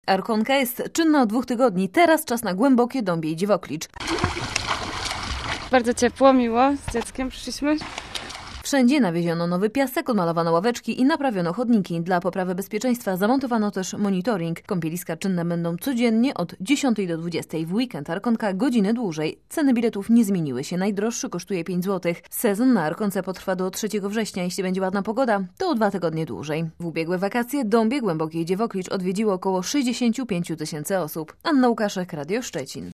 Arkonka jest czynna od 2 tygodni. Teraz czas na głębokie Dąbie i Dziwoklicz. Bardzo ciepło, miło. Z dzieckiem przyszliśmy. Wszędzie nawieziono nowy piasek, odmalowano ławeczki i naprawiono chodniki. Dla poprawy bezpieczeństwa zamontowano też monitoring. Kąpieliska czynne będą codziennie od 10 do 20. W weekend Arkonka godzinę dłużej. Ceny biletów nie zmieniły się. Najdroższy kosztuje 5 zł. Sezon na Arkonce potrwa do 3 września. Jeśli będzie ładna pogoda, to o 2 tygodnie dłużej. W ubiegłe wakacje Dąbie, Głębokie i Dziewoklicz odwiedziło około 65 000 osób. Anna Łukaszek, Radio Szczecin.